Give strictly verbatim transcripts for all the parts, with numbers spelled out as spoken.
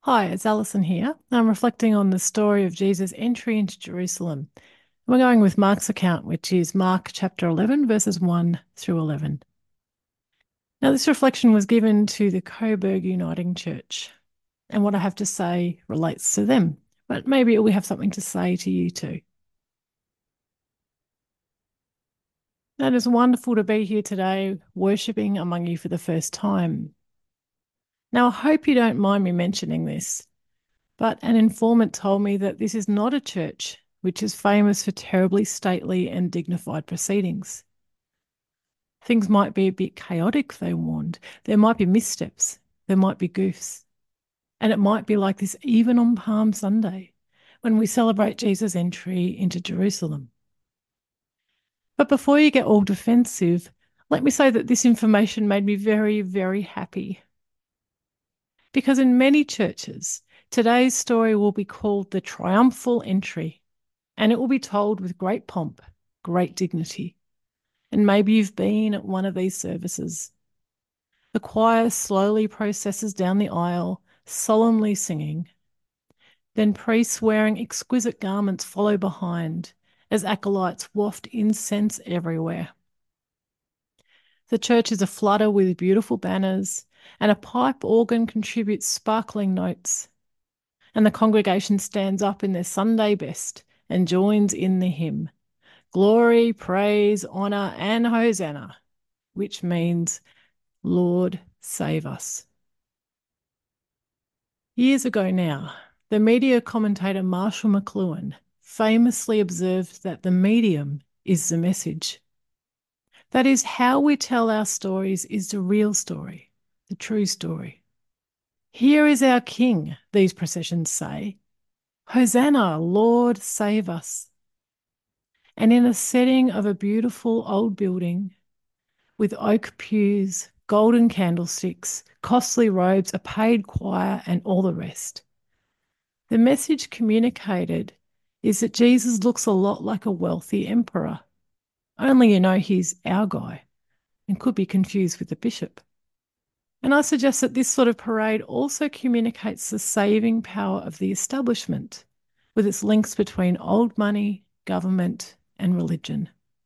Hi, it's Alison here. I'm reflecting on the story of Jesus' entry into Jerusalem. We're going with Mark's account, which is Mark chapter eleven, verses one through eleven. Now, this reflection was given to the Coburg Uniting Church, and what I have to say relates to them, but maybe we have something to say to you too. It is wonderful to be here today, worshipping among you for the first time. Now, I hope you don't mind me mentioning this. But an informant told me that this is not a church which is famous for terribly stately and dignified proceedings. Things might be a bit chaotic, they warned. There might be missteps, there might be goofs. And it might be like this even on Palm Sunday when we celebrate Jesus' entry into Jerusalem. But before you get all defensive, let me say that this information made me very, very happy. Because in many churches, today's story will be called the triumphal entry, and it will be told with great pomp, great dignity. And maybe you've been at one of these services. The choir slowly processes down the aisle, solemnly singing. Then priests wearing exquisite garments follow behind as acolytes waft incense everywhere. The church is aflutter with beautiful banners, and a pipe organ contributes sparkling notes. And the congregation stands up in their Sunday best and joins in the hymn, Glory, praise, honour, and Hosanna, which means, Lord, save us. Years ago now, the media commentator Marshall McLuhan famously observed that the medium is the message. That is, how we tell our stories is the real story, the true story. Here is our King, these processions say. Hosanna, Lord, save us. And in a setting of a beautiful old building with oak pews, golden candlesticks, costly robes, a paid choir, and all the rest, the message communicated is that Jesus looks a lot like a wealthy emperor, only you know he's our guy and could be confused with the bishop. And I suggest that this sort of parade also communicates the saving power of the establishment with its links between old money, government, and religion.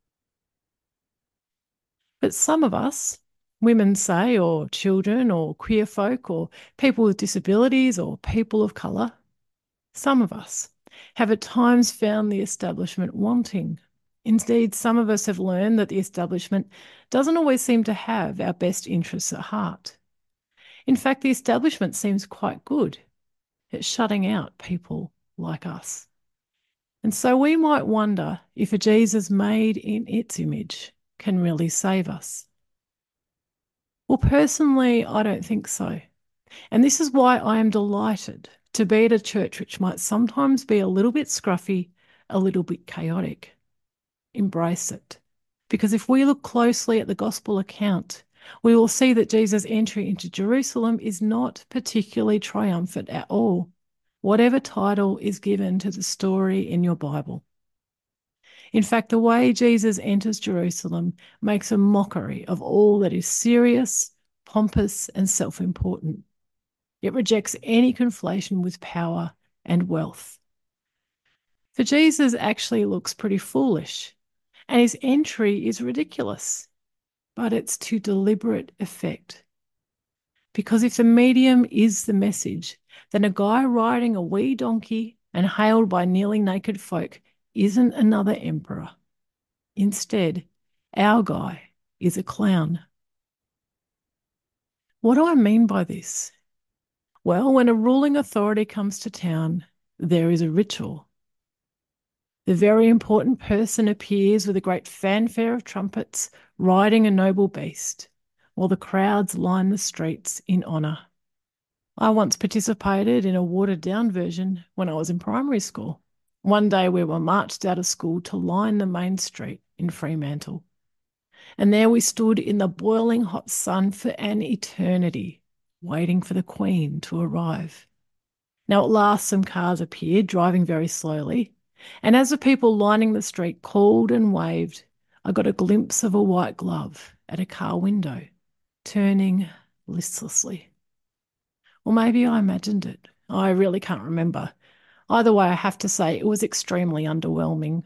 But some of us, women say, or children, or queer folk, or people with disabilities, or people of colour, some of us have at times found the establishment wanting. Indeed, some of us have learned that the establishment doesn't always seem to have our best interests at heart. In fact, the establishment seems quite good at shutting out people like us. And so we might wonder if a Jesus made in its image can really save us. Well, personally, I don't think so. And this is why I am delighted to be at a church which might sometimes be a little bit scruffy, a little bit chaotic. Embrace it. Because if we look closely at the gospel account, we will see that Jesus' entry into Jerusalem is not particularly triumphant at all, whatever title is given to the story in your Bible. In fact, the way Jesus enters Jerusalem makes a mockery of all that is serious, pompous, and self-important. It rejects any conflation with power and wealth. For Jesus actually looks pretty foolish, and his entry is ridiculous, but it's to deliberate effect. Because if the medium is the message, then a guy riding a wee donkey and hailed by nearly naked folk isn't another emperor. Instead, our guy is a clown. What do I mean by this? Well, when a ruling authority comes to town, there is a ritual. The very important person appears with a great fanfare of trumpets, riding a noble beast, while the crowds line the streets in honour. I once participated in a watered-down version when I was in primary school. One day we were marched out of school to line the main street in Fremantle. And there we stood in the boiling hot sun for an eternity, waiting for the Queen to arrive. Now at last some cars appeared, driving very slowly, and as the people lining the street called and waved, I got a glimpse of a white glove at a car window, turning listlessly. Or maybe I imagined it. I really can't remember. Either way, I have to say it was extremely underwhelming.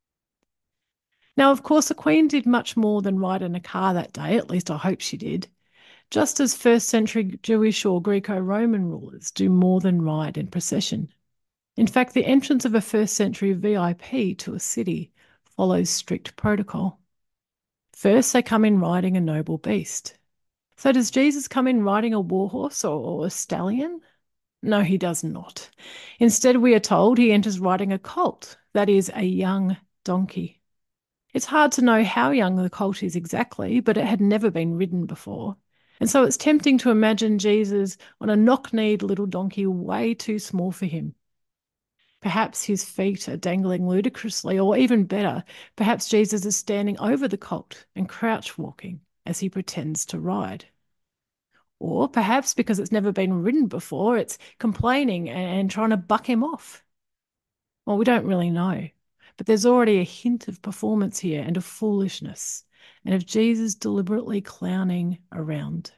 Now, of course, the Queen did much more than ride in a car that day, at least I hope she did, just as first century Jewish or Greco Roman rulers do more than ride in procession. In fact, the entrance of a first century V I P to a city follows strict protocol. First, they come in riding a noble beast. So, does Jesus come in riding a warhorse or, or a stallion? No, he does not. Instead, we are told he enters riding a colt, that is, a young donkey. It's hard to know how young the colt is exactly, but it had never been ridden before. And so it's tempting to imagine Jesus on a knock-kneed little donkey way too small for him. Perhaps his feet are dangling ludicrously, or even better, perhaps Jesus is standing over the colt and crouch walking as he pretends to ride. Or perhaps because it's never been ridden before, it's complaining and trying to buck him off. Well, we don't really know. But there's already a hint of performance here and of foolishness and of Jesus deliberately clowning around.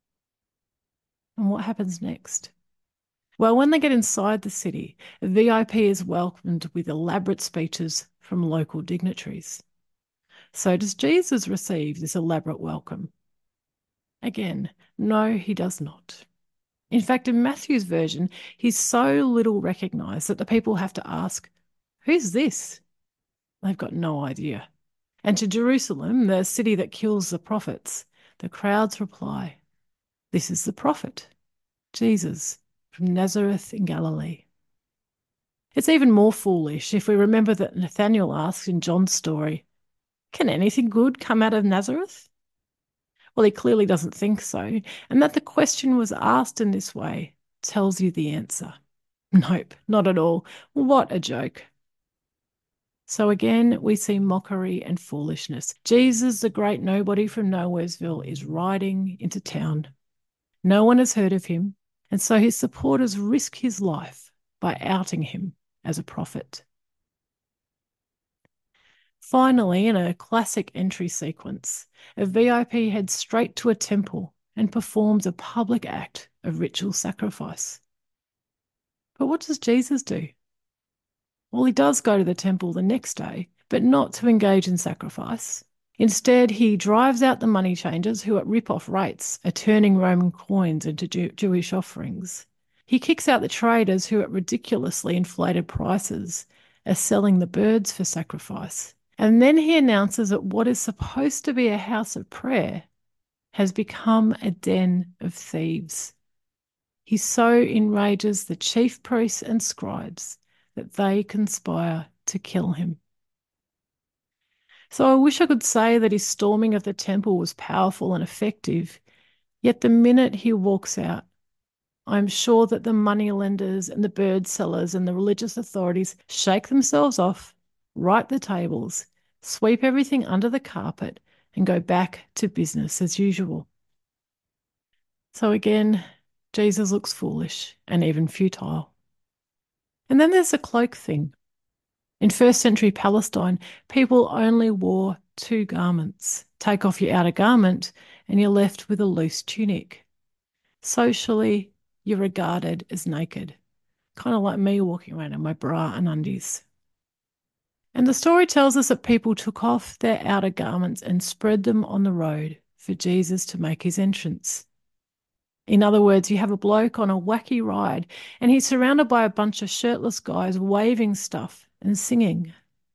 And what happens next? Well, when they get inside the city, a V I P is welcomed with elaborate speeches from local dignitaries. So does Jesus receive this elaborate welcome? Again, no, he does not. In fact, in Matthew's version, he's so little recognised that the people have to ask, "Who's this?" They've got no idea. And to Jerusalem, the city that kills the prophets, the crowds reply, "This is the prophet, Jesus, from Nazareth in Galilee." It's even more foolish if we remember that Nathanael asks in John's story, "Can anything good come out of Nazareth?" Well, he clearly doesn't think so, and that the question was asked in this way tells you the answer. Nope, not at all. What a joke. So again, we see mockery and foolishness. Jesus, the great nobody from Nowheresville, is riding into town. No one has heard of him, and so his supporters risk his life by outing him as a prophet. Finally, in a classic entry sequence, a V I P heads straight to a temple and performs a public act of ritual sacrifice. But what does Jesus do? Well, he does go to the temple the next day, but not to engage in sacrifice. Instead, he drives out the money changers who, at rip-off rates, are turning Roman coins into Jew- Jewish offerings. He kicks out the traders who, at ridiculously inflated prices, are selling the birds for sacrifice. And then he announces that what is supposed to be a house of prayer has become a den of thieves. He so enrages the chief priests and scribes that they conspire to kill him. So I wish I could say that his storming of the temple was powerful and effective, yet the minute he walks out, I'm sure that the moneylenders and the bird sellers and the religious authorities shake themselves off, right the tables, sweep everything under the carpet, and go back to business as usual. So again, Jesus looks foolish and even futile. And then there's the cloak thing. In first century Palestine, people only wore two garments. Take off your outer garment and you're left with a loose tunic. Socially, you're regarded as naked, kind of like me walking around in my bra and undies. And the story tells us that people took off their outer garments and spread them on the road for Jesus to make his entrance. In other words, you have a bloke on a wacky ride and he's surrounded by a bunch of shirtless guys waving stuff and singing.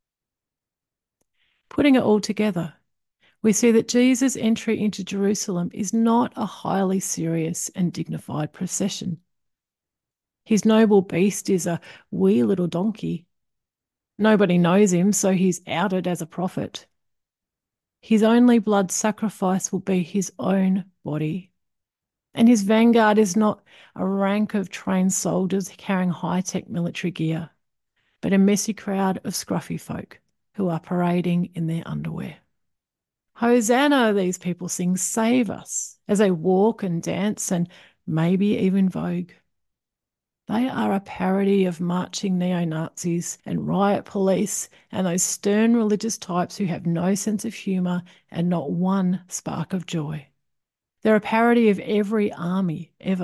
Putting it all together, we see that Jesus' entry into Jerusalem is not a highly serious and dignified procession. His noble beast is a wee little donkey. Nobody knows him, so he's outed as a prophet. His only blood sacrifice will be his own body. And his vanguard is not a rank of trained soldiers carrying high-tech military gear, but a messy crowd of scruffy folk who are parading in their underwear. Hosanna, these people sing, save us, as they walk and dance and maybe even vogue. They are a parody of marching neo-Nazis and riot police and those stern religious types who have no sense of humour and not one spark of joy. They're a parody of every army ever,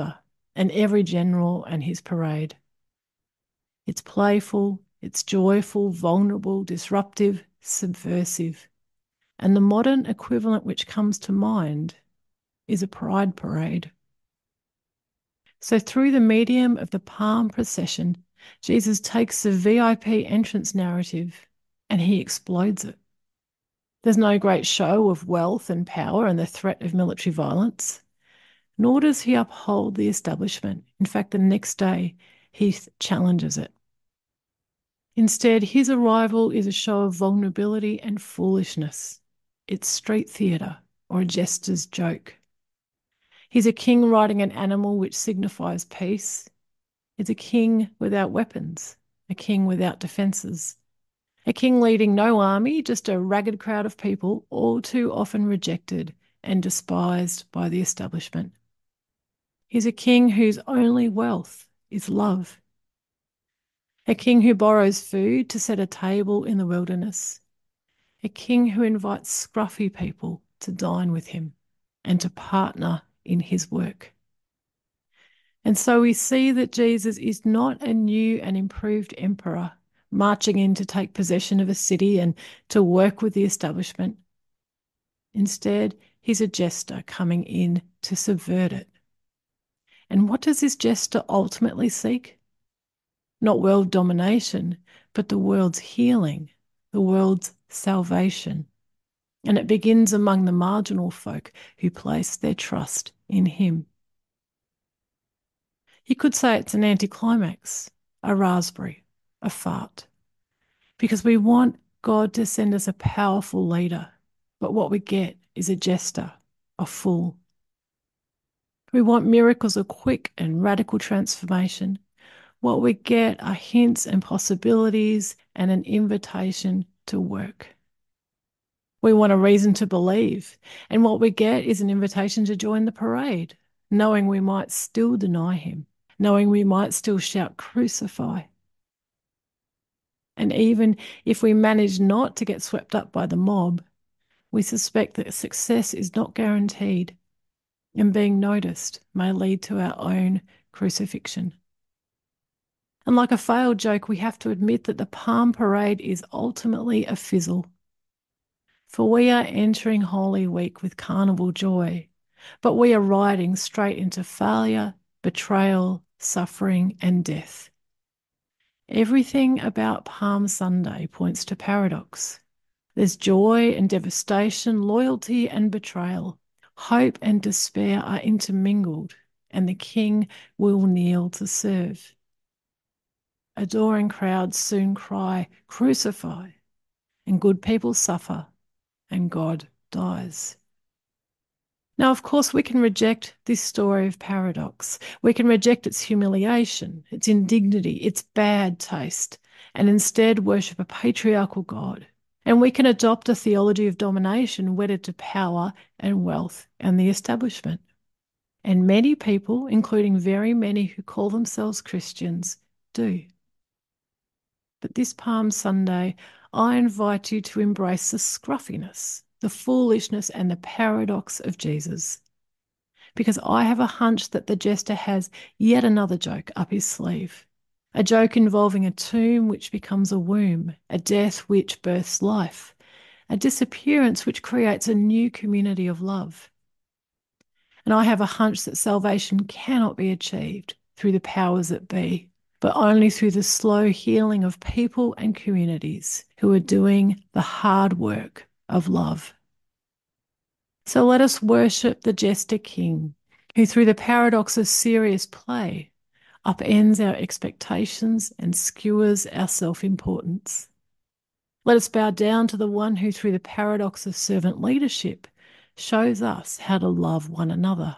and every general and his parade. It's playful, it's joyful, vulnerable, disruptive, subversive. And the modern equivalent which comes to mind is a pride parade. So, through the medium of the palm procession, Jesus takes the V I P entrance narrative and he explodes it. There's no great show of wealth and power and the threat of military violence, nor does he uphold the establishment. In fact, the next day, he challenges it. Instead, his arrival is a show of vulnerability and foolishness. It's street theatre or a jester's joke. He's a king riding an animal which signifies peace. It's a king without weapons, a king without defences, a king leading no army, just a ragged crowd of people, all too often rejected and despised by the establishment. He's a king whose only wealth is love. A king who borrows food to set a table in the wilderness. A king who invites scruffy people to dine with him and to partner in his work. And so we see that Jesus is not a new and improved emperor marching in to take possession of a city and to work with the establishment. Instead, he's a jester coming in to subvert it. And what does this jester ultimately seek? Not world domination, but the world's healing, the world's salvation. And it begins among the marginal folk who place their trust in him. You could say it's an anticlimax, a raspberry, a fart, because we want God to send us a powerful leader, but what we get is a jester, a fool. We want miracles of quick and radical transformation. What we get are hints and possibilities and an invitation to work. We want a reason to believe, and what we get is an invitation to join the parade, knowing we might still deny him, knowing we might still shout, "Crucify." And even if we manage not to get swept up by the mob, we suspect that success is not guaranteed, and being noticed may lead to our own crucifixion. And like a failed joke, we have to admit that the Palm Parade is ultimately a fizzle. For we are entering Holy Week with carnival joy, but we are riding straight into failure, betrayal, suffering, and death. Everything about Palm Sunday points to paradox. There's joy and devastation, loyalty and betrayal. Hope and despair are intermingled, and the King will kneel to serve. Adoring crowds soon cry, "Crucify," and good people suffer, and God dies. Now, of course, we can reject this story of paradox. We can reject its humiliation, its indignity, its bad taste, and instead worship a patriarchal God. And we can adopt a theology of domination wedded to power and wealth and the establishment. And many people, including very many who call themselves Christians, do. But this Palm Sunday, I invite you to embrace the scruffiness, the foolishness, and the paradox of Jesus. Because I have a hunch that the jester has yet another joke up his sleeve. A joke involving a tomb which becomes a womb, a death which births life, a disappearance which creates a new community of love. And I have a hunch that salvation cannot be achieved through the powers that be, but only through the slow healing of people and communities who are doing the hard work of love. So let us worship the Jester King, who through the paradox of serious play upends our expectations and skewers our self-importance. Let us bow down to the one who through the paradox of servant leadership shows us how to love one another.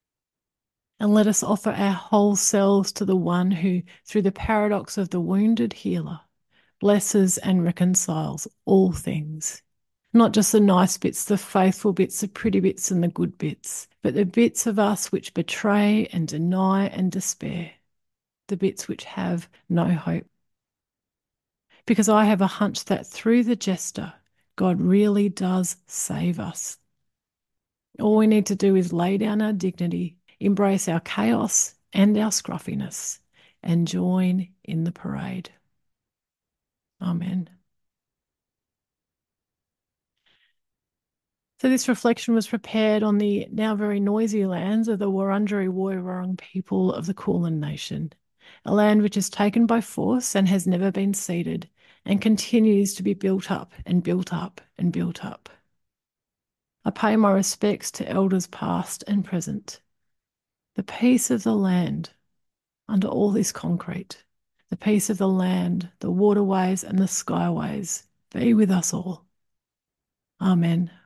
And let us offer our whole selves to the one who, through the paradox of the wounded healer, blesses and reconciles all things. Not just the nice bits, the faithful bits, the pretty bits and the good bits, but the bits of us which betray and deny and despair, the bits which have no hope. Because I have a hunch that through the jester, God really does save us. All we need to do is lay down our dignity, embrace our chaos, and our scruffiness and join in the parade. Amen. So this reflection was prepared on the now very noisy lands of the Wurundjeri Woiwurrung people of the Kulin Nation, a land which is taken by force and has never been ceded and continues to be built up and built up and built up. I pay my respects to elders past and present. The peace of the land under all this concrete, the peace of the land, the waterways and the skyways be with us all. Amen.